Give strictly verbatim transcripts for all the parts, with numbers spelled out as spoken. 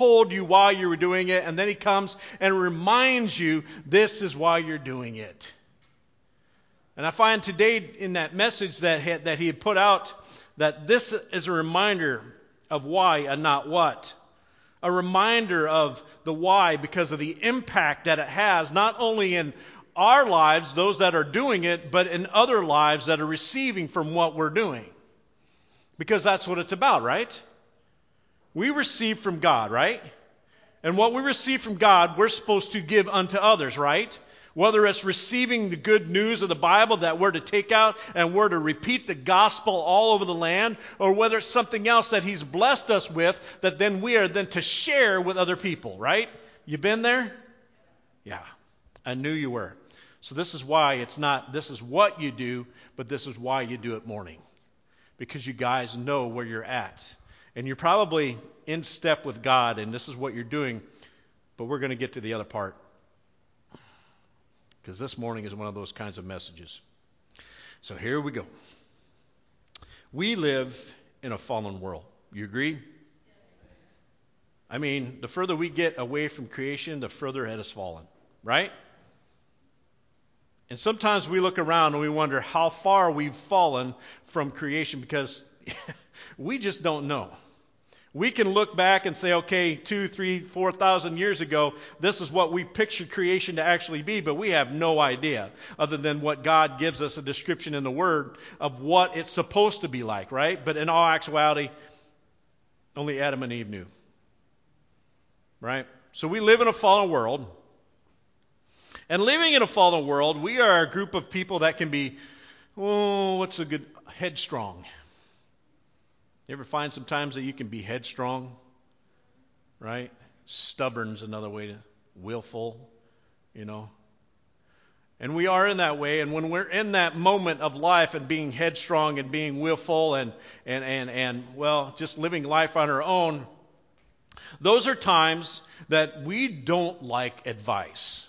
told you why you were doing it, and then he comes and reminds you this is why you're doing it. And I find today in that message that he, that he had put out that this is a reminder of why and not what. A reminder of the why because of the impact that it has, not only in our lives, those that are doing it, but in other lives that are receiving from what we're doing. Because that's what it's about, right? We receive from God, right? And what we receive from God, we're supposed to give unto others, right? Whether it's receiving the good news of the Bible that we're to take out and we're to repeat the gospel all over the land, or whether it's something else that He's blessed us with that then we are then to share with other people, right? You been there? Yeah, I knew you were. So this is why it's not, this is what you do, but this is why you do it morning. Because you guys know where you're at. And you're probably in step with God, and this is what you're doing, but we're going to get to the other part. Because this morning is one of those kinds of messages. So here we go. We live in a fallen world. You agree? I mean, the further we get away from creation, the further it has fallen. Right? And sometimes we look around and we wonder how far we've fallen from creation because we just don't know. We can look back and say, okay, two, three, four thousand years ago, this is what we pictured creation to actually be, but we have no idea other than what God gives us a description in the Word of what it's supposed to be like, right? But in all actuality, only Adam and Eve knew, right? So we live in a fallen world, and living in a fallen world, we are a group of people that can be, oh, what's a good, headstrong. You ever find sometimes that you can be headstrong, right? Stubborn's another way to, willful, you know. And we are in that way, and when we're in that moment of life and being headstrong and being willful and, and, and, and well, just living life on our own, those are times that we don't like advice.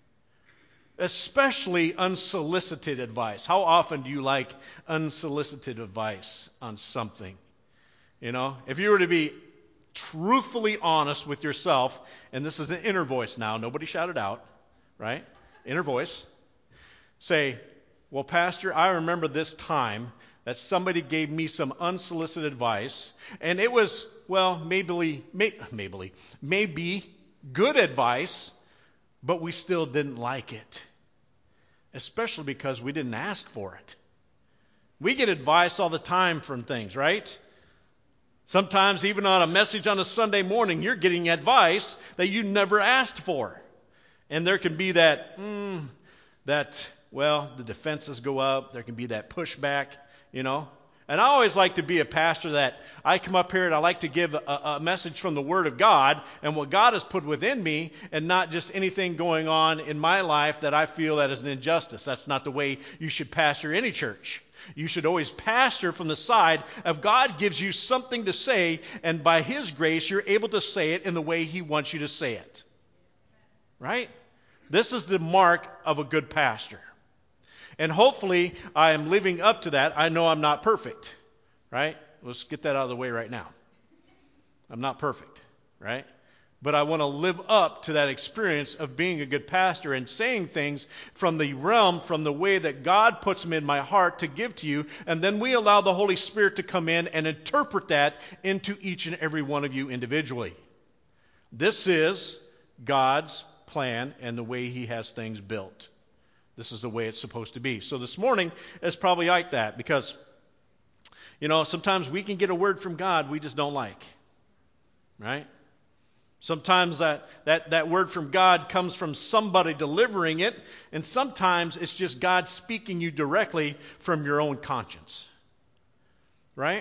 Especially unsolicited advice. How often do you like unsolicited advice on something? You know, if you were to be truthfully honest with yourself, and this is an inner voice now, nobody shout it out, right? Inner voice. Say, well, Pastor, I remember this time that somebody gave me some unsolicited advice, and it was, well, maybe, maybe, maybe good advice, but we still didn't like it. Especially because we didn't ask for it. We get advice all the time from things, right? Sometimes even on a message on a Sunday morning, you're getting advice that you never asked for. And there can be that, mm, that, well, the defenses go up. There can be that pushback, you know. And I always like to be a pastor that I come up here and I like to give a, a message from the Word of God and what God has put within me and not just anything going on in my life that I feel that is an injustice. That's not the way you should pastor any church. You should always pastor from the side of God gives you something to say, and by His grace, you're able to say it in the way He wants you to say it. Right? This is the mark of a good pastor. And hopefully, I am living up to that. I know I'm not perfect. Right? Let's get that out of the way right now. I'm not perfect. Right? But I want to live up to that experience of being a good pastor and saying things from the realm, from the way that God puts them in my heart to give to you. And then we allow the Holy Spirit to come in and interpret that into each and every one of you individually. This is God's plan and the way He has things built. This is the way it's supposed to be. So this morning is probably like that because, you know, sometimes we can get a word from God we just don't like. Right? Sometimes that, that, that word from God comes from somebody delivering it, and sometimes it's just God speaking you directly from your own conscience. Right?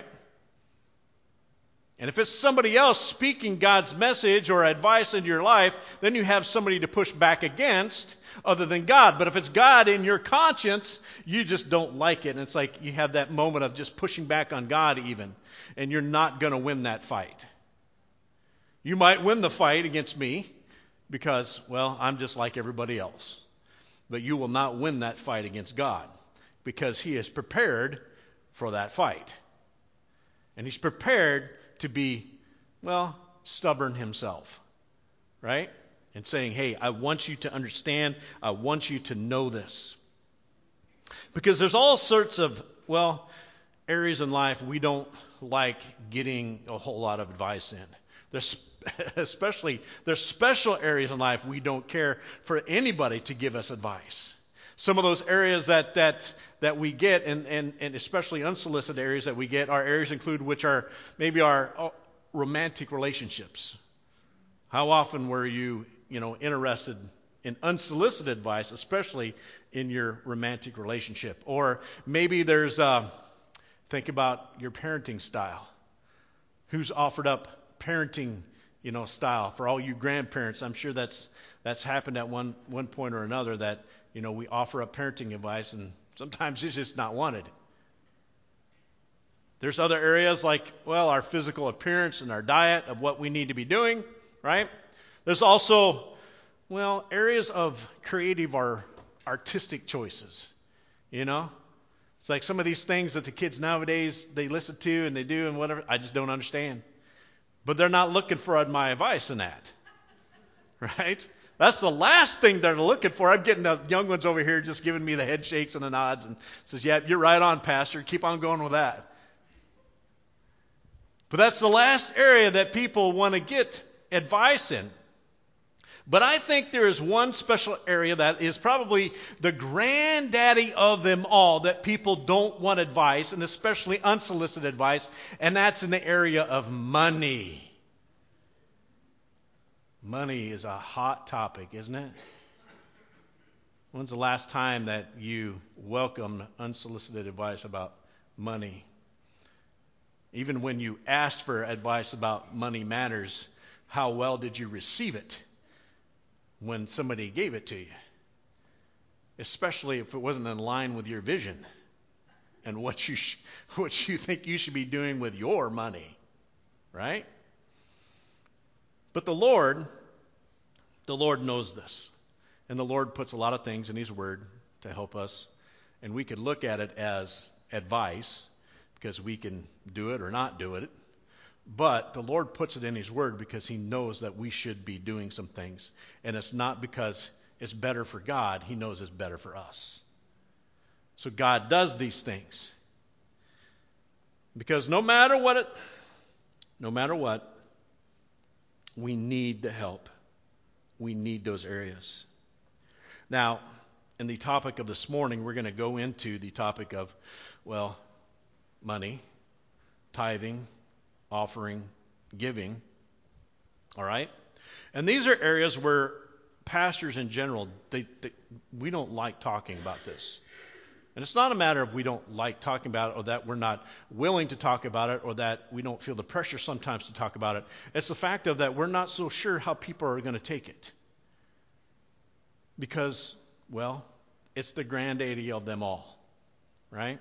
And if it's somebody else speaking God's message or advice into your life, then you have somebody to push back against other than God. But if it's God in your conscience, you just don't like it. And it's like you have that moment of just pushing back on God even, and you're not going to win that fight. You might win the fight against me because, well, I'm just like everybody else. But you will not win that fight against God because He is prepared for that fight. And He's prepared to be, well, stubborn himself, right? And saying, hey, I want you to understand, I want you to know this. Because there's all sorts of, well, areas in life we don't like getting a whole lot of advice in. There's especially, there's special areas in life we don't care for anybody to give us advice. Some of those areas that that that we get, and, and, and especially unsolicited areas that we get, are areas include which are maybe our oh, romantic relationships. How often were you, you know, interested in unsolicited advice, especially in your romantic relationship? Or maybe there's, uh, think about your parenting style. Who's offered up parenting, you know, style? For all you grandparents, I'm sure that's that's happened at one one point or another, that, you know, we offer up parenting advice and sometimes it's just not wanted. There's other areas like, well, our physical appearance and our diet of what we need to be doing, right? There's also, well, areas of creative or artistic choices, you know? It's like some of these things that the kids nowadays, they listen to and they do and whatever, I just don't understand. But they're not looking for my advice in that, right? That's the last thing they're looking for. I'm getting the young ones over here just giving me the head shakes and the nods and says, yeah, you're right on, Pastor. Keep on going with that. But that's the last area that people want to get advice in. But I think there is one special area that is probably the granddaddy of them all that people don't want advice, and especially unsolicited advice, and that's in the area of money. Money is a hot topic, isn't it? When's the last time that you welcomed unsolicited advice about money? Even when you asked for advice about money matters, how well did you receive it when somebody gave it to you? Especially if it wasn't in line with your vision and what you sh- what you think you should be doing with your money, right? But the Lord, the Lord knows this. And the Lord puts a lot of things in His Word to help us. And we could look at it as advice because we can do it or not do it. But the Lord puts it in His Word because He knows that we should be doing some things. And it's not because it's better for God. He knows it's better for us. So God does these things. Because no matter what it, no matter what, we need the help. We need those areas. Now, in the topic of this morning, we're going to go into the topic of, well, money, tithing, offering, giving. All right? And these are areas where pastors in general, they, they, we don't like talking about this. And it's not a matter of we don't like talking about it or that we're not willing to talk about it or that we don't feel the pressure sometimes to talk about it. It's the fact of that we're not so sure how people are going to take it. Because, well, it's the granddaddy of them all, right?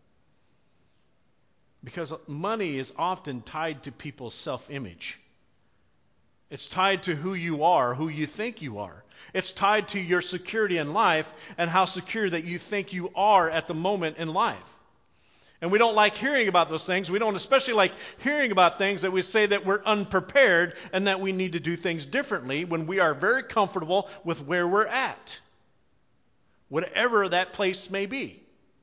Because money is often tied to people's self-image. It's tied to who you are, who you think you are. It's tied to your security in life and how secure that you think you are at the moment in life. And we don't like hearing about those things. We don't especially like hearing about things that we say that we're unprepared and that we need to do things differently when we are very comfortable with where we're at, whatever that place may be.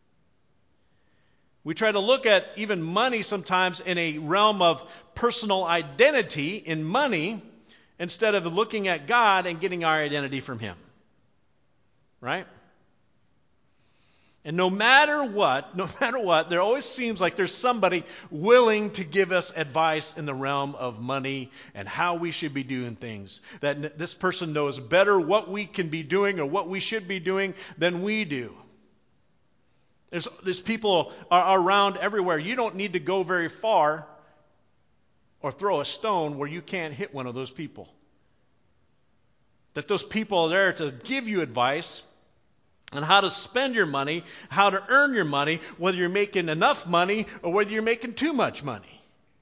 We try to look at even money sometimes in a realm of personal identity in money instead of looking at God and getting our identity from Him. Right? And no matter what, no matter what, there always seems like there's somebody willing to give us advice in the realm of money and how we should be doing things. That this person knows better what we can be doing or what we should be doing than we do. There's, there's people are around everywhere. You don't need to go very far or throw a stone where you can't hit one of those people. That those people are there to give you advice on how to spend your money, how to earn your money, whether you're making enough money or whether you're making too much money.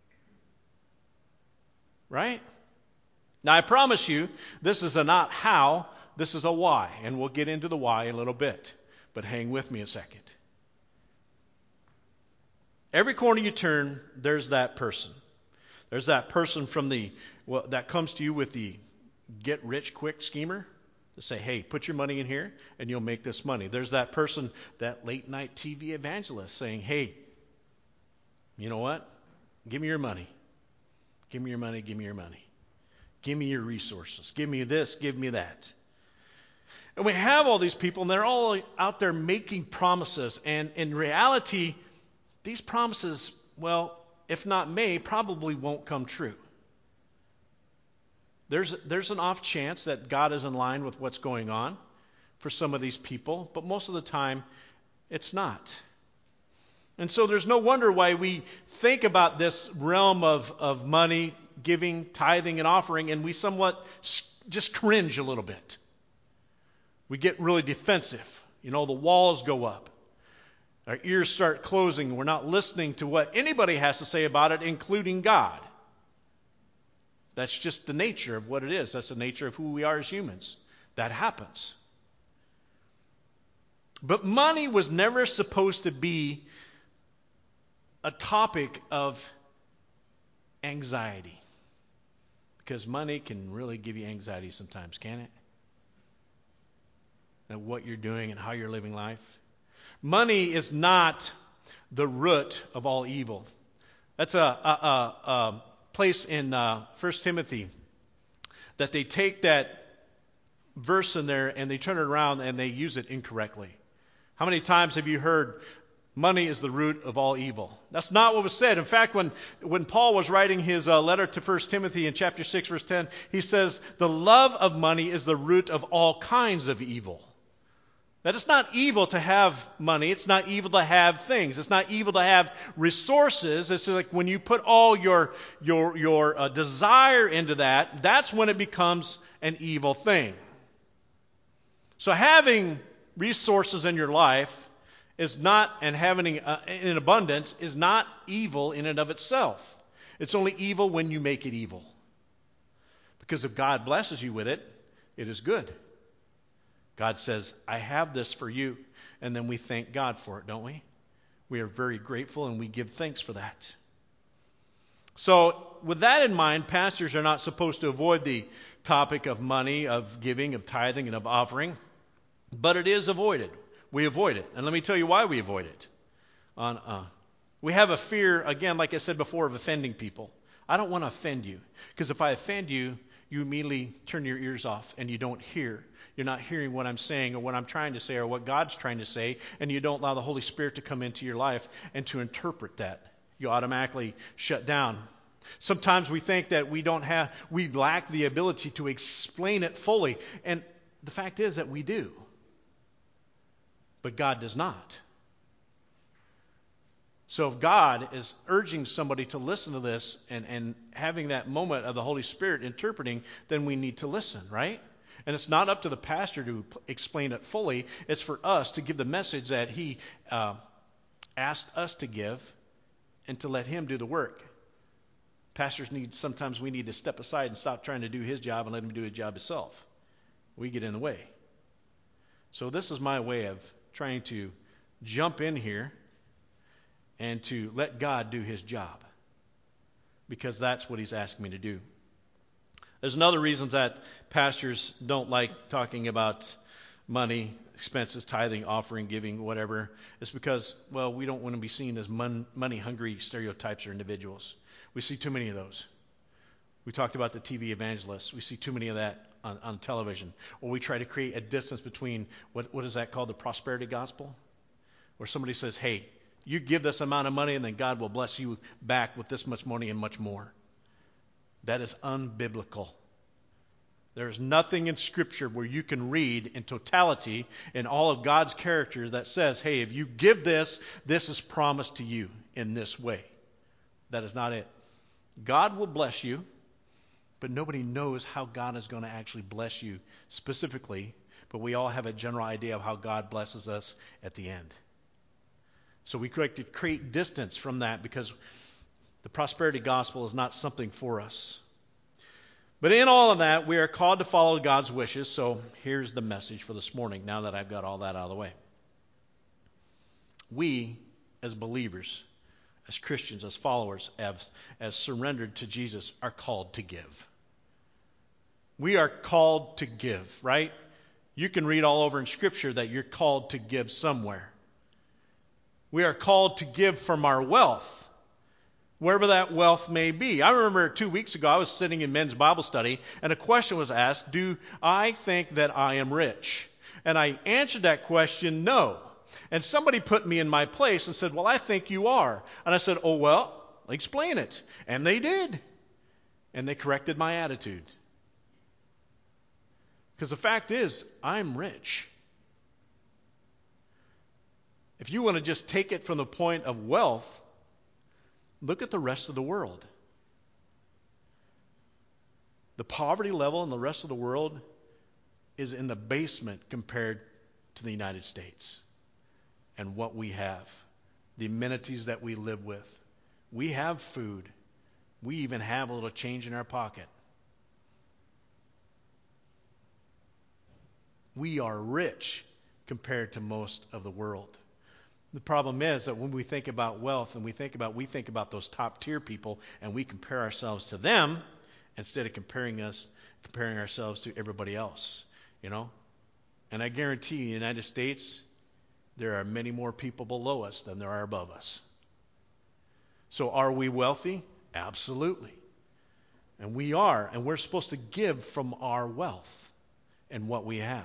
Right? Now, I promise you, this is a not how, this is a why. And we'll get into the why in a little bit. But hang with me a second. Every corner you turn, there's that person. There's that person from the well, that comes to you with the get-rich-quick schemer to say, hey, put your money in here and you'll make this money. There's that person, that late-night T V evangelist saying, hey, you know what? Give me your money. Give me your money, give me your money. Give me your resources. Give me this, give me that. And we have all these people, and they're all out there making promises. And in reality, these promises, well, if not may, probably won't come true. There's, there's an off chance that God is in line with what's going on for some of these people, but most of the time, it's not. And so there's no wonder why we think about this realm of, of money, giving, tithing, and offering, and we somewhat just cringe a little bit. We get really defensive. You know, the walls go up. Our ears start closing. We're not listening to what anybody has to say about it, including God. That's just the nature of what it is. That's the nature of who we are as humans. That happens. But money was never supposed to be a topic of anxiety. Because money can really give you anxiety sometimes, can it? And what you're doing and how you're living life. Money is not the root of all evil. That's a, a, a, a place in uh, First Timothy that they take that verse in there and they turn it around and they use it incorrectly. How many times have you heard money is the root of all evil? That's not what was said. In fact, when, when Paul was writing his uh, letter to First Timothy in chapter six, verse ten, he says, the love of money is the root of all kinds of evil. That it's not evil to have money. It's not evil to have things. It's not evil to have resources. It's like when you put all your your your uh, desire into that, that's when it becomes an evil thing. So having resources in your life is not, and having uh, in abundance is not evil in and of itself. It's only evil when you make it evil. Because if God blesses you with it, it is good. God says, I have this for you. And then we thank God for it, don't we? We are very grateful and we give thanks for that. So with that in mind, pastors are not supposed to avoid the topic of money, of giving, of tithing, and of offering. But it is avoided. We avoid it. And let me tell you why we avoid it. On, uh, we have a fear, again, like I said before, of offending people. I don't want to offend you. Because if I offend you, you immediately turn your ears off and you don't hear. You're not hearing what I'm saying or what I'm trying to say or what God's trying to say, and you don't allow the Holy Spirit to come into your life and to interpret that. You automatically shut down. Sometimes we think that we don't have, we lack the ability to explain it fully, and the fact is that we do. But God does not. So if God is urging somebody to listen to this and, and having that moment of the Holy Spirit interpreting, then we need to listen, right? And it's not up to the pastor to explain it fully. It's for us to give the message that he uh, asked us to give and to let him do the work. Pastors need, sometimes we need to step aside and stop trying to do his job and let him do his job himself. We get in the way. So this is my way of trying to jump in here and to let God do his job, because that's what he's asking me to do. There's another reason that pastors don't like talking about money, expenses, tithing, offering, giving, whatever. It's because, well, we don't want to be seen as mon- money-hungry stereotypes or individuals. We see too many of those. We talked about the T V evangelists. We see too many of that on, on television. Or we try to create a distance between, what, what is that called, the prosperity gospel? Where somebody says, hey, you give this amount of money and then God will bless you back with this much money and much more. That is unbiblical. There is nothing in Scripture where you can read in totality in all of God's character that says, hey, if you give this, this is promised to you in this way. That is not it. God will bless you, but nobody knows how God is going to actually bless you specifically, but we all have a general idea of how God blesses us at the end. So we like to create distance from that because the prosperity gospel is not something for us. But in all of that, we are called to follow God's wishes. So here's the message for this morning, now that I've got all that out of the way. We, as believers, as Christians, as followers, as, as surrendered to Jesus, are called to give. We are called to give, right? You can read all over in Scripture that you're called to give somewhere. We are called to give from our wealth, wherever that wealth may be. I remember two weeks ago I was sitting in men's Bible study, and a question was asked, do I think that I am rich? And I answered that question, no. And somebody put me in my place and said, well, I think you are. And I said, oh, well, explain it. And they did. And they corrected my attitude. Because the fact is, I'm rich. If you want to just take it from the point of wealth, look at the rest of the world. The poverty level in the rest of the world is in the basement compared to the United States and what we have, the amenities that we live with. We have food. We even have a little change in our pocket. We are rich compared to most of the world. The problem is that when we think about wealth and we think about we think about those top tier people and we compare ourselves to them instead of comparing us comparing ourselves to everybody else, you know? And I guarantee you, in the United States, there are many more people below us than there are above us. So are we wealthy? Absolutely. And we are, and we're supposed to give from our wealth and what we have.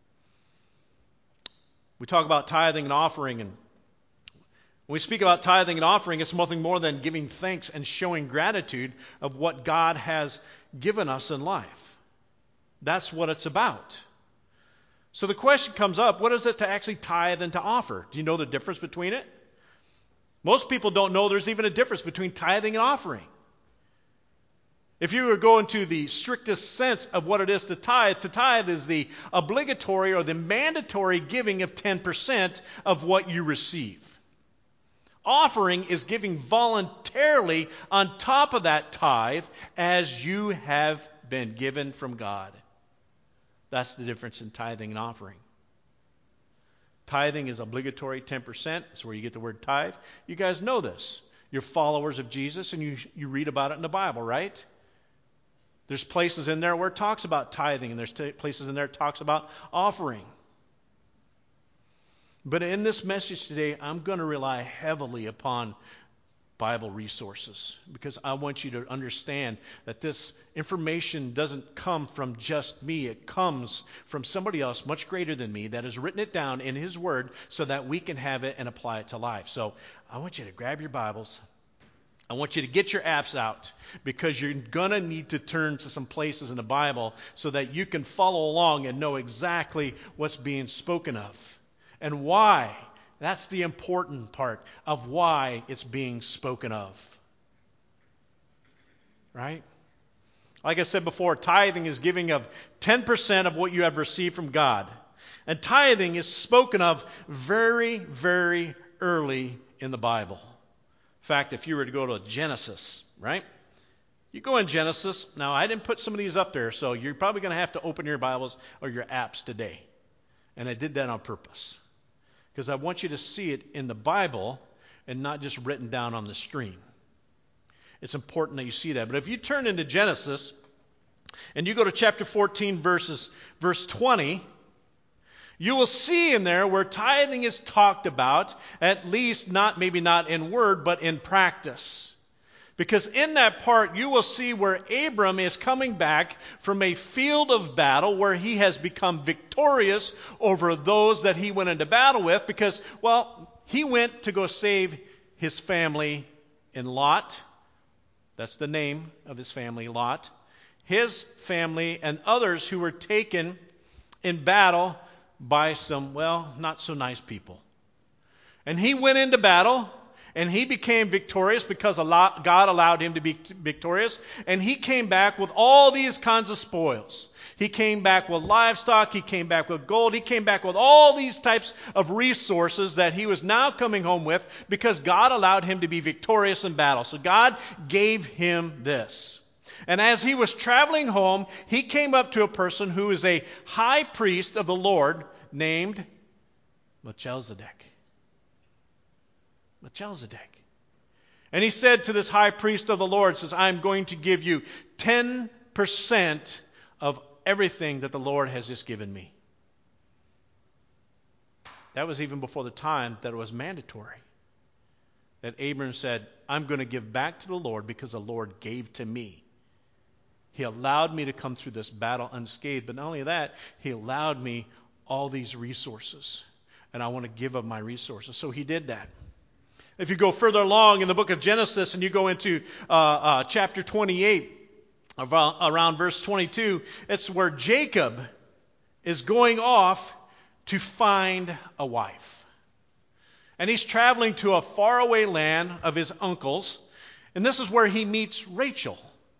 We talk about tithing and offering, and when we speak about tithing and offering, it's nothing more than giving thanks and showing gratitude of what God has given us in life. That's what it's about. So the question comes up, what is it to actually tithe and to offer? Do you know the difference between it? Most people don't know there's even a difference between tithing and offering. If you were going to the strictest sense of what it is to tithe, to tithe is the obligatory or the mandatory giving of ten percent of what you receive. Offering is giving voluntarily on top of that tithe as you have been given from God. That's the difference in tithing and offering. Tithing is obligatory, ten percent. That's where you get the word tithe. You guys know this. You're followers of Jesus and you, you read about it in the Bible, right? There's places in there where it talks about tithing, and there's t- places in there it talks about offering. But in this message today, I'm going to rely heavily upon Bible resources because I want you to understand that this information doesn't come from just me. It comes from somebody else much greater than me that has written it down in His Word so that we can have it and apply it to life. So I want you to grab your Bibles. I want you to get your apps out because you're going to need to turn to some places in the Bible so that you can follow along and know exactly what's being spoken of and why. That's the important part of why it's being spoken of. Right? Like I said before, tithing is giving of ten percent of what you have received from God. And tithing is spoken of very, very early in the Bible. In fact, if you were to go to Genesis, right? You go in Genesis. Now, I didn't put some of these up there, so you're probably going to have to open your Bibles or your apps today. And I did that on purpose because I want you to see it in the Bible and not just written down on the screen. It's important that you see that. But if you turn into Genesis and you go to chapter fourteen, verses, verse twenty, you will see in there where tithing is talked about, at least not maybe not in word, but in practice. Because in that part, you will see where Abram is coming back from a field of battle where he has become victorious over those that he went into battle with because, well, he went to go save his family in Lot. That's the name of his family, Lot. His family and others who were taken in battle by some, well, not so nice people. And he went into battle, and he became victorious because God allowed him to be victorious. And he came back with all these kinds of spoils. He came back with livestock. He came back with gold. He came back with all these types of resources that he was now coming home with because God allowed him to be victorious in battle. So God gave him this. And as he was traveling home, he came up to a person who is a high priest of the Lord named Melchizedek. Melchizedek. And he said to this high priest of the Lord, says, I'm going to give you ten percent of everything that the Lord has just given me. That was even before the time that it was mandatory. That Abram said, I'm going to give back to the Lord because the Lord gave to me. He allowed me to come through this battle unscathed. But not only that, he allowed me all these resources. And I want to give of my resources. So he did that. If you go further along in the book of Genesis and you go into uh, uh, chapter twenty-eight, around, around verse twenty-two, it's where Jacob is going off to find a wife. And he's traveling to a faraway land of his uncles. And this is where he meets Rachel.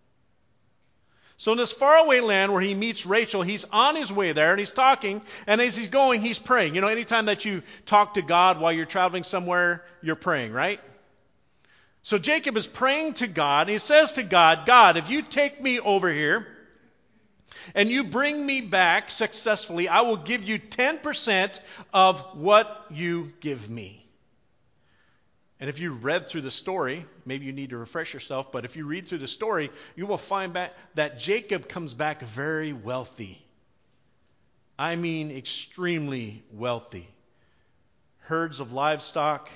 So in this faraway land where he meets Rachel, he's on his way there and he's talking. And as he's going, he's praying. You know, anytime that you talk to God while you're traveling somewhere, you're praying, right? So Jacob is praying to God. And he says to God, God, if you take me over here and you bring me back successfully, I will give you ten percent of what you give me. And if you read through the story, maybe you need to refresh yourself, but if you read through the story, you will find back that Jacob comes back very wealthy. I mean extremely wealthy. Herds of livestock,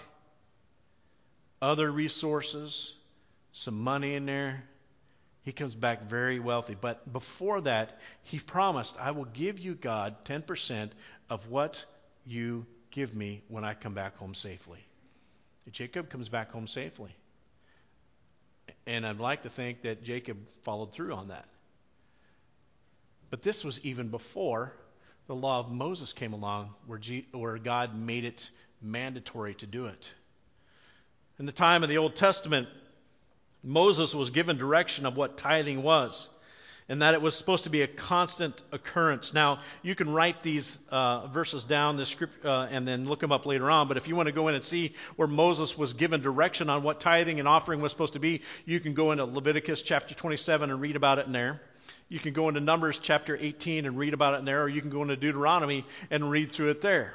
other resources, some money in there. He comes back very wealthy. But before that, he promised, I will give you, God, ten percent of what you give me when I come back home safely. Jacob comes back home safely. And I'd like to think that Jacob followed through on that. But this was even before the law of Moses came along, where, G- where God made it mandatory to do it. In the time of the Old Testament, Moses was given direction of what tithing was, and that it was supposed to be a constant occurrence. Now, you can write these uh, verses down, this script, uh, and then look them up later on. But if you want to go in and see where Moses was given direction on what tithing and offering was supposed to be, you can go into Leviticus chapter twenty-seven and read about it in there. You can go into Numbers chapter eighteen and read about it in there, or you can go into Deuteronomy and read through it there.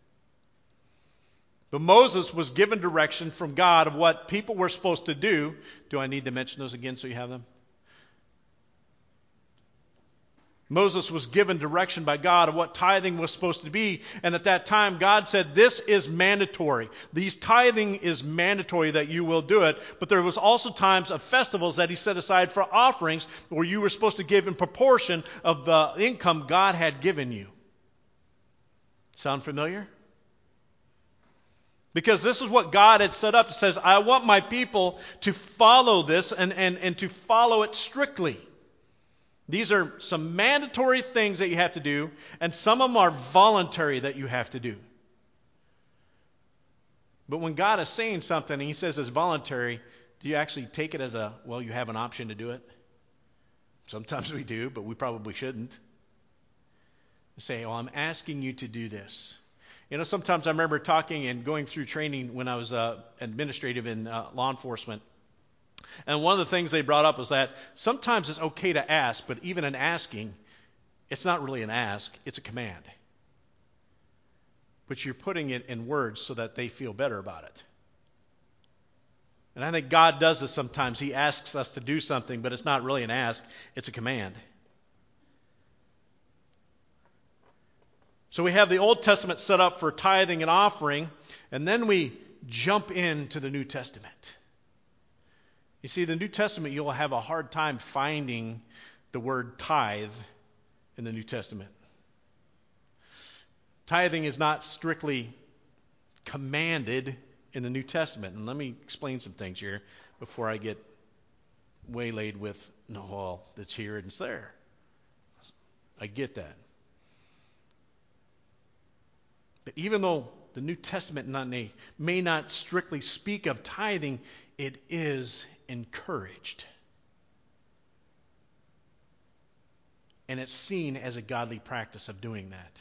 But Moses was given direction from God of what people were supposed to do. Do I need to mention those again so you have them? Moses was given direction by God of what tithing was supposed to be. And at that time, God said, this is mandatory. These tithing is mandatory that you will do it. But there was also times of festivals that he set aside for offerings where you were supposed to give in proportion of the income God had given you. Sound familiar? Because this is what God had set up. It says, I want my people to follow this and, and, and to follow it strictly. These are some mandatory things that you have to do, and some of them are voluntary that you have to do. But when God is saying something and he says it's voluntary, do you actually take it as a, well, you have an option to do it? Sometimes we do, but we probably shouldn't. Say, well, I'm asking you to do this. You know, sometimes I remember talking and going through training when I was uh, administrative in uh, law enforcement. And one of the things they brought up was that sometimes it's okay to ask, but even in asking, it's not really an ask, it's a command. But you're putting it in words so that they feel better about it. And I think God does this sometimes. He asks us to do something, but it's not really an ask, it's a command. So we have the Old Testament set up for tithing and offering, and then we jump into the New Testament. You see, the New Testament, you'll have a hard time finding the word tithe in the New Testament. Tithing is not strictly commanded in the New Testament. And let me explain some things here before I get waylaid with, no, well, it's here and it's there. I get that. But even though the New Testament may not strictly speak of tithing, it is encouraged. And it's seen as a godly practice of doing that.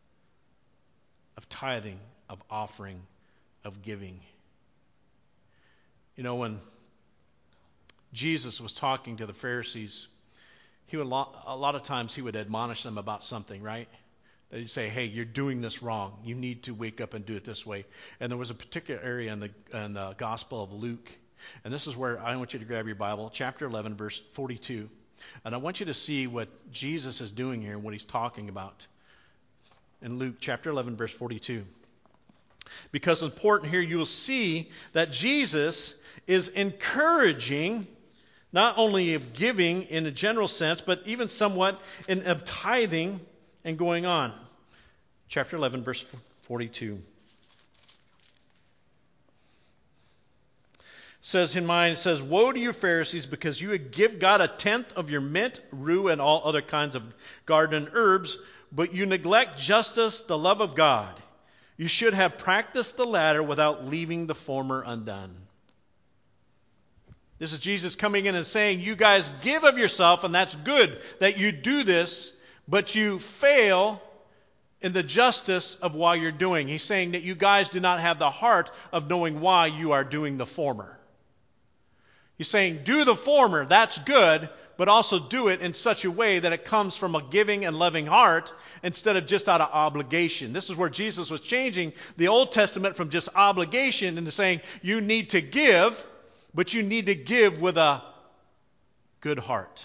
Of tithing, of offering, of giving. You know, when Jesus was talking to the Pharisees, he would a lot of times he would admonish them about something, right? They'd say, hey, you're doing this wrong. You need to wake up and do it this way. And there was a particular area in the, in the Gospel of Luke And this is where I want you to grab your Bible, chapter eleven, verse forty-two. And I want you to see what Jesus is doing here and what he's talking about. In Luke chapter eleven, verse forty-two. Because important here, you will see that Jesus is encouraging not only of giving in a general sense, but even somewhat in, of tithing and going on. Chapter eleven, verse forty-two. Says in mine, it says, "Woe to you, Pharisees, because you give God a tenth of your mint, rue, and all other kinds of garden herbs, but you neglect justice, the love of God. You should have practiced the latter without leaving the former undone." This is Jesus coming in and saying, you guys give of yourself, and that's good that you do this, but you fail in the justice of why you're doing. He's saying that you guys do not have the heart of knowing why you are doing the former. He's saying, do the former, that's good, but also do it in such a way that it comes from a giving and loving heart instead of just out of obligation. This is where Jesus was changing the Old Testament from just obligation into saying, you need to give, but you need to give with a good heart.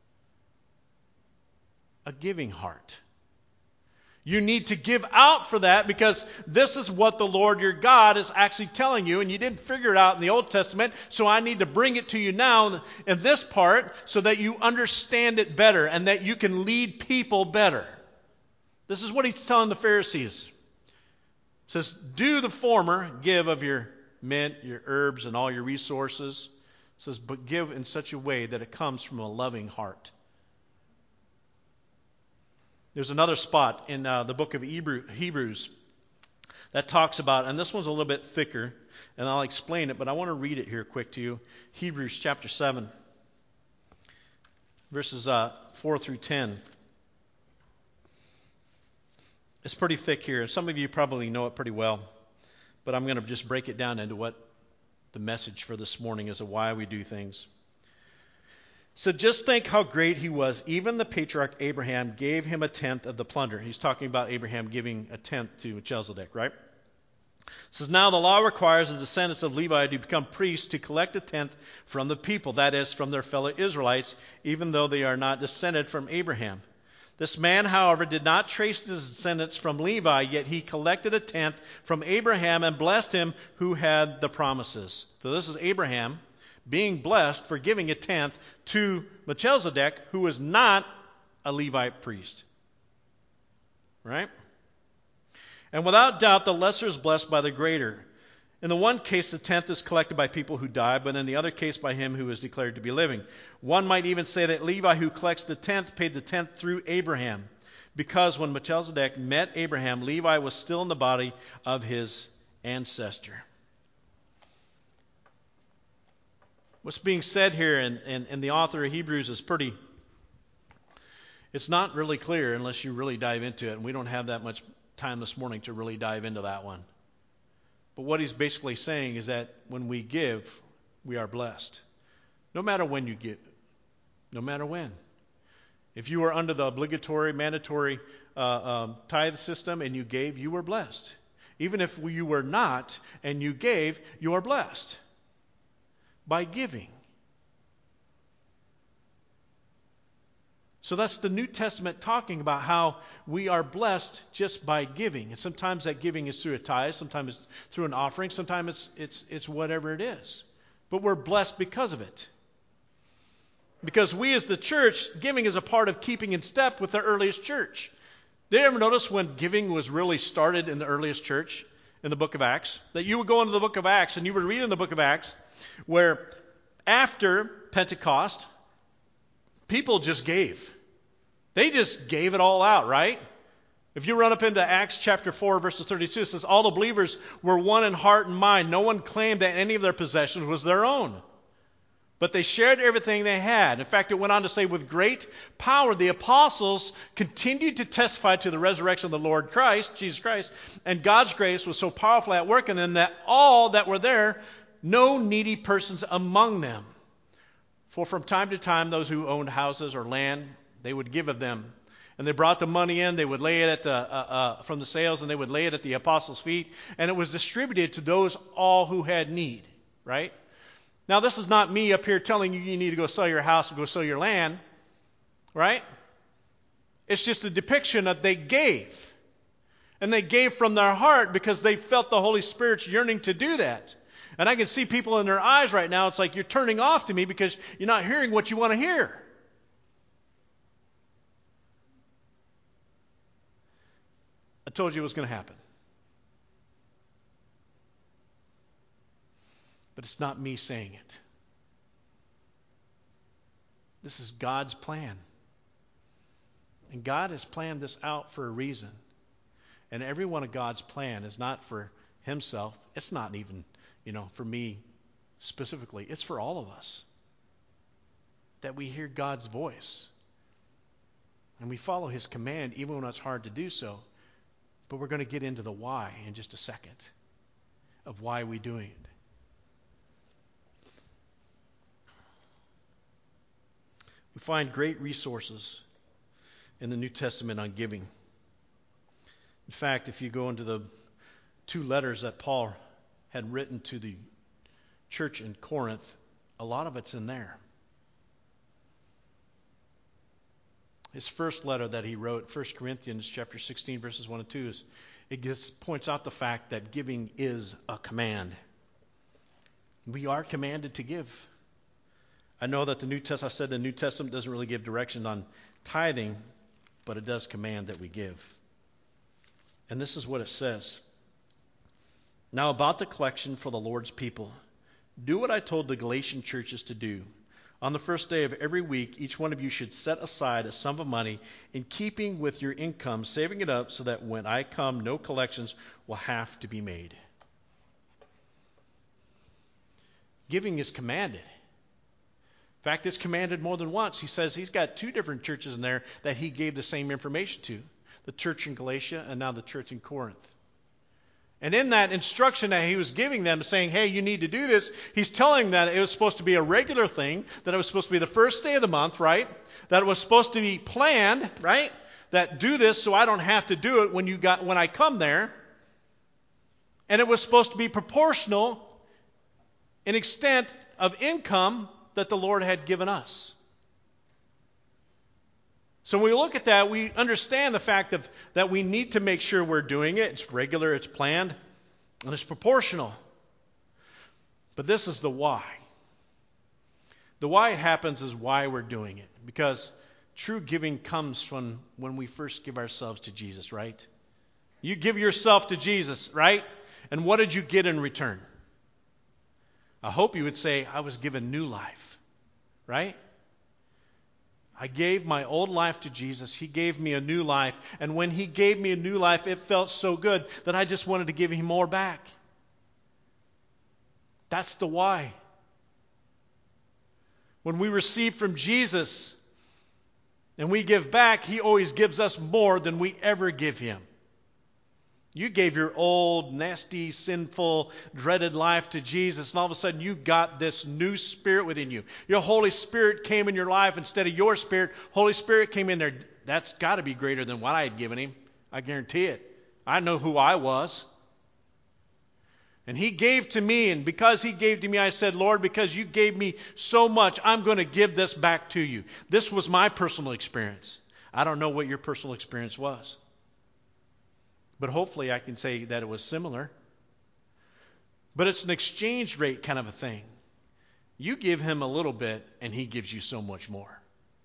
A giving heart. You need to give out for that because this is what the Lord your God is actually telling you, and you didn't figure it out in the Old Testament, so I need to bring it to you now in this part so that you understand it better and that you can lead people better. This is what he's telling the Pharisees. He says, do the former, give of your mint, your herbs, and all your resources. It says, but give in such a way that it comes from a loving heart. There's another spot in uh, the book of Hebrew, Hebrews that talks about, and this one's a little bit thicker, and I'll explain it, but I want to read it here quick to you. Hebrews chapter seven, verses uh, four through ten. It's pretty thick here. Some of you probably know it pretty well, but I'm going to just break it down into what the message for this morning is of why we do things. So just think how great he was. Even the patriarch Abraham gave him a tenth of the plunder. He's talking about Abraham giving a tenth to Melchizedek, right? It says, now the law requires the descendants of Levi to become priests to collect a tenth from the people, that is, from their fellow Israelites, even though they are not descended from Abraham. This man, however, did not trace his descendants from Levi, yet he collected a tenth from Abraham and blessed him who had the promises. So this is Abraham being blessed for giving a tenth to Melchizedek, who was not a Levite priest. Right? And without doubt, the lesser is blessed by the greater. In the one case, the tenth is collected by people who die, but in the other case, by him who is declared to be living. One might even say that Levi, who collects the tenth, paid the tenth through Abraham, because when Melchizedek met Abraham, Levi was still in the body of his ancestor. What's being said here, and, and, and the author of Hebrews is pretty, it's not really clear unless you really dive into it, and we don't have that much time this morning to really dive into that one. But what he's basically saying is that when we give, we are blessed. No matter when you give. No matter when. If you were under the obligatory, mandatory uh, um, tithe system and you gave, you were blessed. Even if you were not and you gave, you are blessed. By giving. So that's the New Testament talking about how we are blessed just by giving. And sometimes that giving is through a tithe, sometimes it's through an offering, sometimes it's it's it's whatever it is. But we're blessed because of it. Because we as the church, giving is a part of keeping in step with the earliest church. Did you ever notice when giving was really started in the earliest church, in the book of Acts? That you would go into the book of Acts and you would read in the book of Acts where after Pentecost, people just gave. They just gave it all out, right? If you run up into Acts chapter four, verses thirty-two, it says, all the believers were one in heart and mind. No one claimed that any of their possessions was their own. But they shared everything they had. In fact, it went on to say, with great power, the apostles continued to testify to the resurrection of the Lord Christ, Jesus Christ, and God's grace was so powerful at work in them that all that were there, no needy persons among them. For from time to time, those who owned houses or land, they would give of them. And they brought the money in, they would lay it at the, uh, uh, from the sales, and they would lay it at the apostles' feet. And it was distributed to those all who had need, right? Now, this is not me up here telling you you need to go sell your house and go sell your land, right? It's just a depiction that they gave. And they gave from their heart because they felt the Holy Spirit's yearning to do that. And I can see people in their eyes right now, it's like you're turning off to me because you're not hearing what you want to hear. I told you it was going to happen. But it's not me saying it. This is God's plan. And God has planned this out for a reason. And every one of God's plan is not for himself. It's not even, you know, for me specifically. It's for all of us. That we hear God's voice. And we follow his command even when it's hard to do so. But we're going to get into the why in just a second. Of why we're doing it. We find great resources in the New Testament on giving. In fact, if you go into the two letters that Paul had written to the church in Corinth, a lot of it's in there. His first letter that he wrote, First Corinthians chapter sixteen, verses one and two, is, it just points out the fact that giving is a command. We are commanded to give. I know that the New Testament, I said the New Testament doesn't really give direction on tithing, but it does command that we give. And this is what it says. Now about the collection for the Lord's people. Do what I told the Galatian churches to do. On the first day of every week, each one of you should set aside a sum of money in keeping with your income, saving it up so that when I come, no collections will have to be made. Giving is commanded. In fact, it's commanded more than once. He says he's got two different churches in there that he gave the same information to. The church in Galatia and now the church in Corinth. And in that instruction that he was giving them, saying, hey, you need to do this, he's telling them that it was supposed to be a regular thing, that it was supposed to be the first day of the month, right? That it was supposed to be planned, right? That do this so I don't have to do it when you got when I come there. And it was supposed to be proportional in extent of income that the Lord had given us. So when we look at that, we understand the fact of, that we need to make sure we're doing it. It's regular, it's planned, and it's proportional. But this is the why. The why it happens is why we're doing it. Because true giving comes from when we first give ourselves to Jesus, right? You give yourself to Jesus, right? And what did you get in return? I hope you would say, I was given new life, right? I gave my old life to Jesus. He gave me a new life. And when he gave me a new life, it felt so good that I just wanted to give him more back. That's the why. When we receive from Jesus and we give back, he always gives us more than we ever give him. You gave your old, nasty, sinful, dreaded life to Jesus, and all of a sudden you got this new spirit within you. Your Holy Spirit came in your life instead of your spirit. Holy Spirit came in there. That's got to be greater than what I had given him. I guarantee it. I know who I was. And he gave to me, and because he gave to me, I said, Lord, because you gave me so much, I'm going to give this back to you. This was my personal experience. I don't know what your personal experience was. But hopefully I can say that it was similar. But it's an exchange rate kind of a thing. You give him a little bit, and he gives you so much more.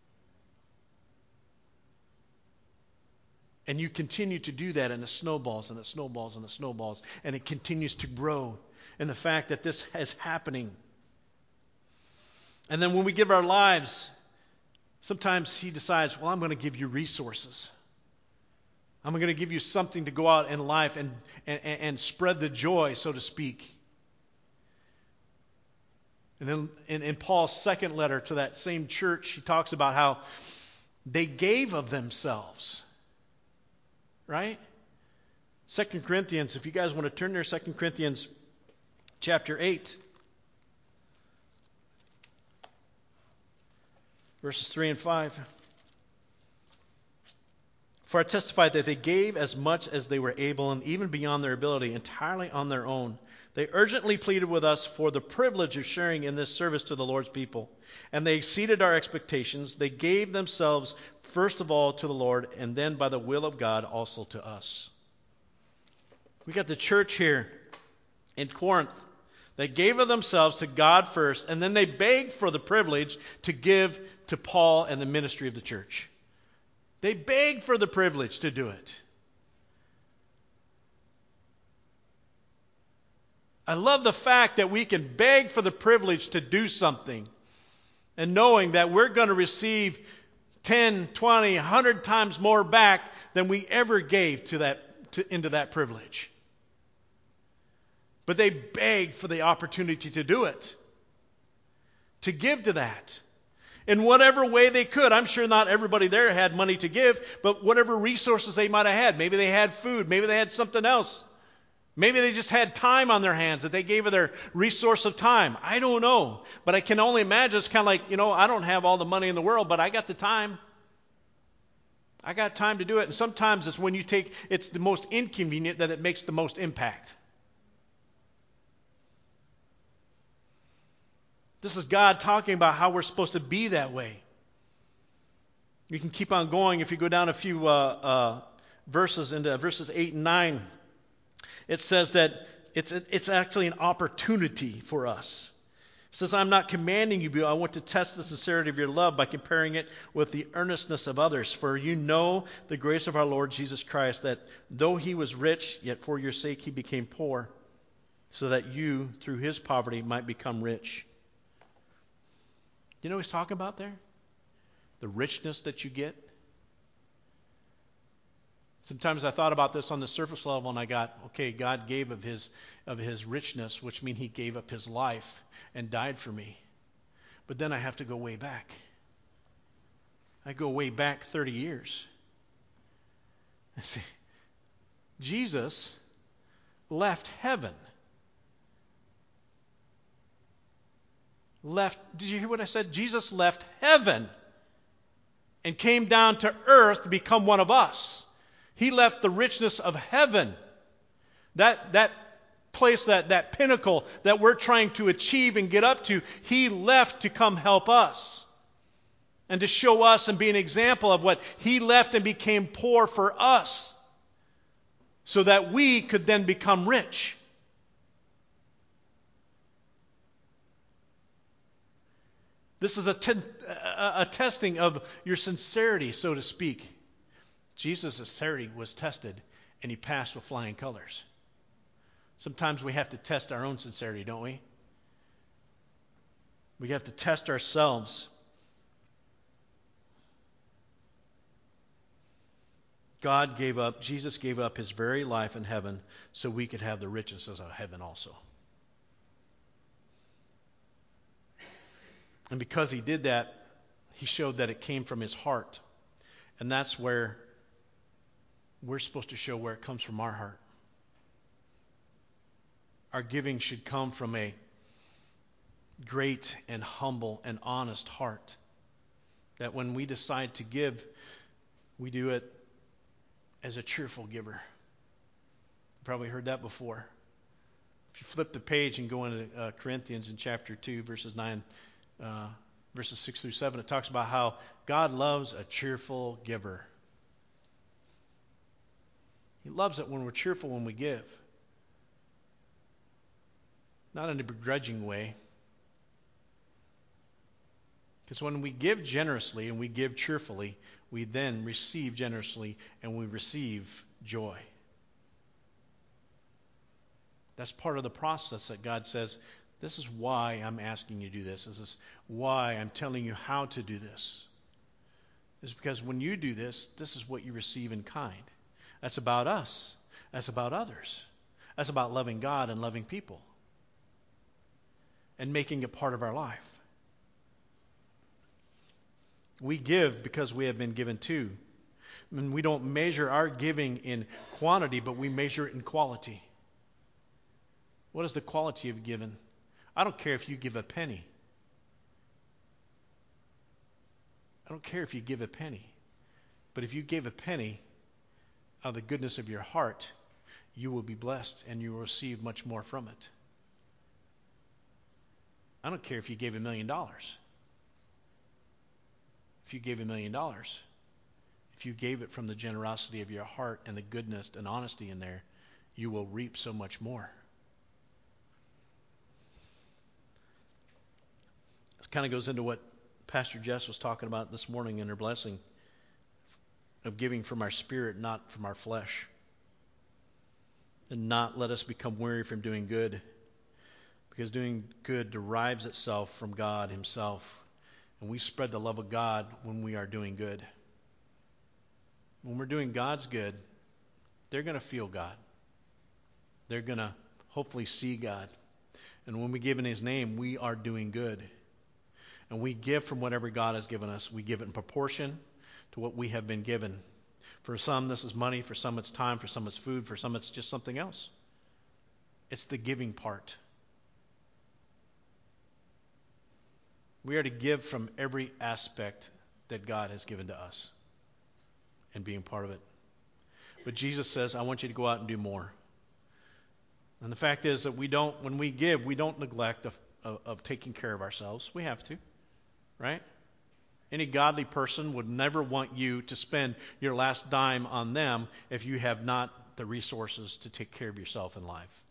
And you continue to do that, and it snowballs, and it snowballs, and it snowballs, and it continues to grow. And the fact that this is happening. And then when we give our lives, sometimes he decides, well, I'm going to give you resources. I'm going to give you something to go out in life and, and, and spread the joy, so to speak. And then in, in Paul's second letter to that same church, he talks about how they gave of themselves. Right? Second Corinthians, if you guys want to turn there, Second Corinthians chapter eight. Verses three and five. For I testify that they gave as much as they were able, and even beyond their ability, entirely on their own. They urgently pleaded with us for the privilege of sharing in this service to the Lord's people. And they exceeded our expectations. They gave themselves first of all to the Lord, and then by the will of God also to us. We got the church here in Corinth. They gave of themselves to God first, and then they begged for the privilege to give to Paul and the ministry of the church. They begged for the privilege to do it. I love the fact that we can beg for the privilege to do something, and knowing that we're going to receive ten, twenty, one hundred times more back than we ever gave to that to, into that privilege. But they begged for the opportunity to do it, to give to that. In whatever way they could. I'm sure not everybody there had money to give, but whatever resources they might have had. Maybe they had food. Maybe they had something else. Maybe they just had time on their hands that they gave of their resource of time. I don't know. But I can only imagine it's kind of like, you know, I don't have all the money in the world, but I got the time. I got time to do it. And sometimes it's when you take, it's the most inconvenient that it makes the most impact. This is God talking about how we're supposed to be that way. You can keep on going. If you go down a few uh, uh, verses into verses eight and nine, it says that it's it's actually an opportunity for us. It says, I'm not commanding you, but I want to test the sincerity of your love by comparing it with the earnestness of others. For you know the grace of our Lord Jesus Christ, that though he was rich, yet for your sake he became poor, so that you, through his poverty, might become rich. You know what he's talking about there? The richness that you get. Sometimes I thought about this on the surface level, and I got, okay, God gave of his of his richness, which means he gave up his life and died for me. But then I have to go way back. I go way back thirty years. I see, Jesus left heaven. Left, did you hear what I said? Jesus left heaven and came down to earth to become one of us. He left the richness of heaven. That, that place, that, that pinnacle that we're trying to achieve and get up to, he left to come help us. And to show us and be an example of what he left and became poor for us. So that we could then become rich. This is a, te- a testing of your sincerity, so to speak. Jesus' sincerity was tested, and he passed with flying colors. Sometimes we have to test our own sincerity, don't we? We have to test ourselves. God gave up, Jesus gave up his very life in heaven so we could have the riches of heaven also. And because he did that, he showed that it came from his heart. And that's where we're supposed to show where it comes from our heart. Our giving should come from a great and humble and honest heart. That when we decide to give, we do it as a cheerful giver. You probably heard that before. If you flip the page and go into uh, Corinthians in chapter two, verses nine, uh, verses six through seven, it talks about how God loves a cheerful giver. He loves it when we're cheerful when we give. Not in a begrudging way. Because when we give generously and we give cheerfully, we then receive generously and we receive joy. That's part of the process that God says, this is why I'm asking you to do this. This is why I'm telling you how to do this. It's because when you do this, this is what you receive in kind. That's about us. That's about others. That's about loving God and loving people. And making it part of our life. We give because we have been given to. And we don't measure our giving in quantity, but we measure it in quality. What is the quality of giving? I don't care if you give a penny. I don't care if you give a penny. But if you gave a penny out of the goodness of your heart, you will be blessed and you will receive much more from it. I don't care if you gave a million dollars. If you gave a million dollars, if you gave it from the generosity of your heart and the goodness and honesty in there, you will reap so much more. This kind of goes into what Pastor Jess was talking about this morning in her blessing of giving from our spirit, not from our flesh. And not let us become weary from doing good, because doing good derives itself from God himself. And we spread the love of God when we are doing good. When we're doing God's good, they're going to feel God. They're going to hopefully see God. And when we give in his name, we are doing good. And we give from whatever God has given us. We give it in proportion to what we have been given. For some, this is money. For some, it's time. For some, it's food. For some, it's just something else. It's the giving part. We are to give from every aspect that God has given to us and being part of it. But Jesus says, I want you to go out and do more. And the fact is that we don't, when we give, we don't neglect of, of, of taking care of ourselves. We have to, right? Any godly person would never want you to spend your last dime on them if you have not the resources to take care of yourself in life.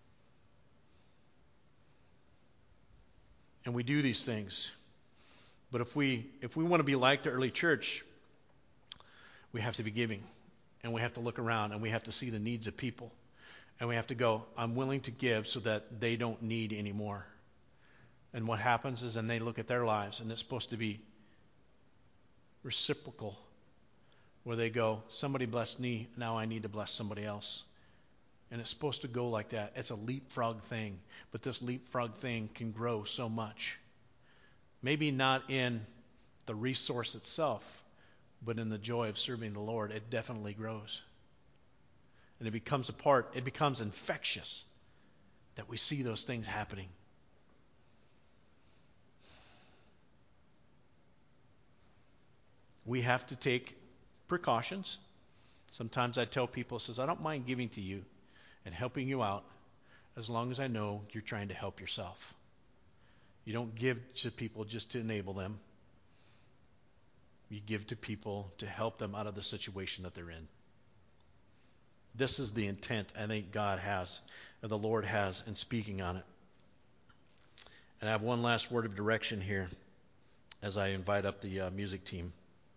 And we do these things. But if we if we want to be like the early church, we have to be giving. And we have to look around and we have to see the needs of people. And we have to go, I'm willing to give so that they don't need anymore. And what happens is then they look at their lives, and it's supposed to be reciprocal, where they go, somebody blessed me, now I need to bless somebody else. And it's supposed to go like that. It's a leapfrog thing, but this leapfrog thing can grow so much. Maybe not in the resource itself, but in the joy of serving the Lord, it definitely grows. And it becomes a part, it becomes infectious that we see those things happening. We have to take precautions. Sometimes I tell people, says, I don't mind giving to you and helping you out as long as I know you're trying to help yourself. You don't give to people just to enable them. You give to people to help them out of the situation that they're in. This is the intent I think God has, or the Lord has, in speaking on it. And I have one last word of direction here as I invite up the uh, music team.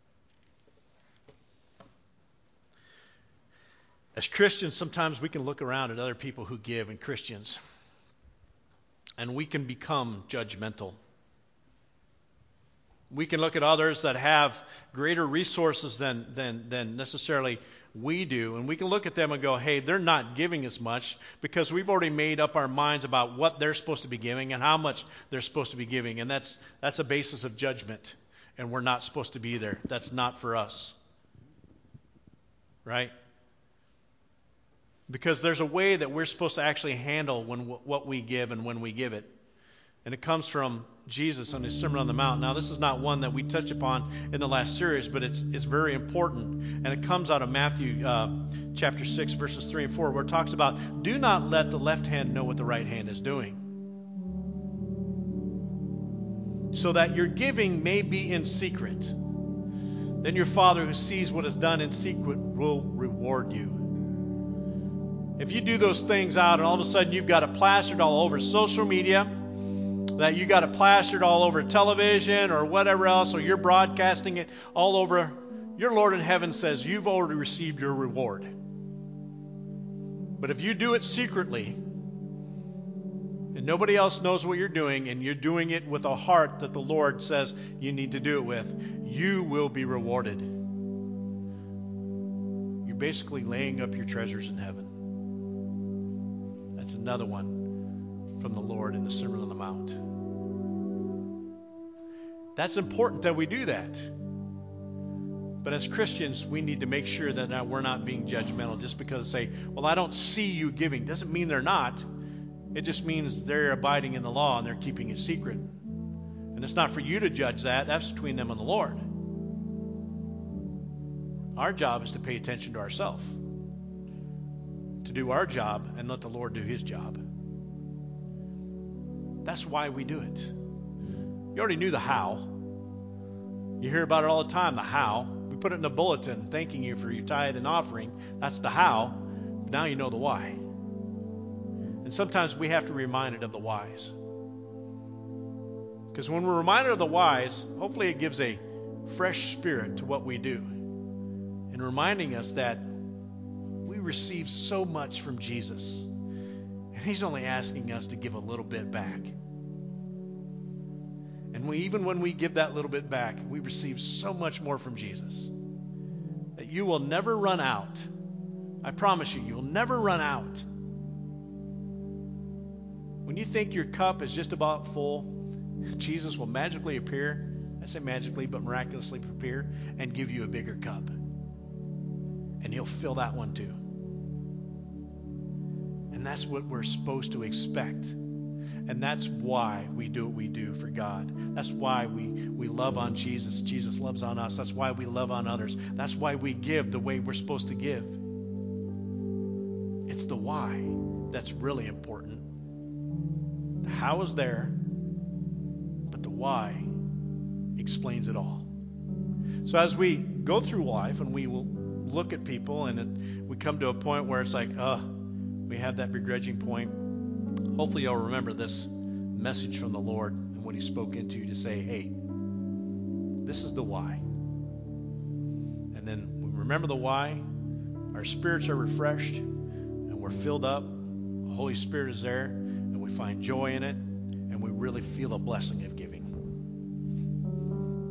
As Christians, sometimes we can look around at other people who give, and Christians, and we can become judgmental. We can look at others that have greater resources than, than, than necessarily we do, and we can look at them and go, hey, they're not giving as much, because we've already made up our minds about what they're supposed to be giving and how much they're supposed to be giving, and that's that's a basis of judgment, and we're not supposed to be there. That's not for us, right? Because there's a way that we're supposed to actually handle when what we give and when we give it. And it comes from Jesus on his Sermon on the Mount. Now, this is not one that we touched upon in the last series, but it's it's very important. And it comes out of Matthew uh, chapter six, verses three and four, where it talks about, do not let the left hand know what the right hand is doing, so that your giving may be in secret. Then your Father who sees what is done in secret will reward you. If you do those things out and all of a sudden you've got it plastered all over social media, that you got it plastered all over television or whatever else, or you're broadcasting it all over, your Lord in heaven says you've already received your reward. But if you do it secretly and nobody else knows what you're doing, and you're doing it with a heart that the Lord says you need to do it with, you will be rewarded. You're basically laying up your treasures in heaven. That's another one from the Lord in the Sermon on the Mount. That's important that we do that. But as Christians, we need to make sure that we're not being judgmental just because they say, well, I don't see you giving. Doesn't mean they're not. It just means they're abiding in the law and they're keeping it secret. And it's not for you to judge that. That's between them and the Lord. Our job is to pay attention to ourselves. to do our job and let the Lord do his job. That's why we do it. You already knew the how. You hear about it all the time, the how. We put it in a bulletin thanking you for your tithe and offering. That's the how. Now you know the why. And sometimes we have to be reminded of the whys. Because when we're reminded of the whys, hopefully it gives a fresh spirit to what we do. And reminding us that we receive so much from Jesus. And he's only asking us to give a little bit back. And we, even when we give that little bit back, we receive so much more from Jesus. That you will never run out. I promise you, you will never run out. When you think your cup is just about full, Jesus will magically appear. I say magically, but miraculously appear and give you a bigger cup. And he'll fill that one too. And that's what we're supposed to expect. And that's why we do what we do for God. That's why we, we love on Jesus. Jesus loves on us. That's why we love on others. That's why we give the way we're supposed to give. It's the why that's really important. The how is there, but the why explains it all. So as we go through life and we will look at people and it, we come to a point where it's like, uh, we have that begrudging point. Hopefully you'll remember this message from the Lord and what he spoke into you to say, hey, this is the why. And then we remember the why, our spirits are refreshed, and we're filled up. The Holy Spirit is there, and we find joy in it, and we really feel the blessing of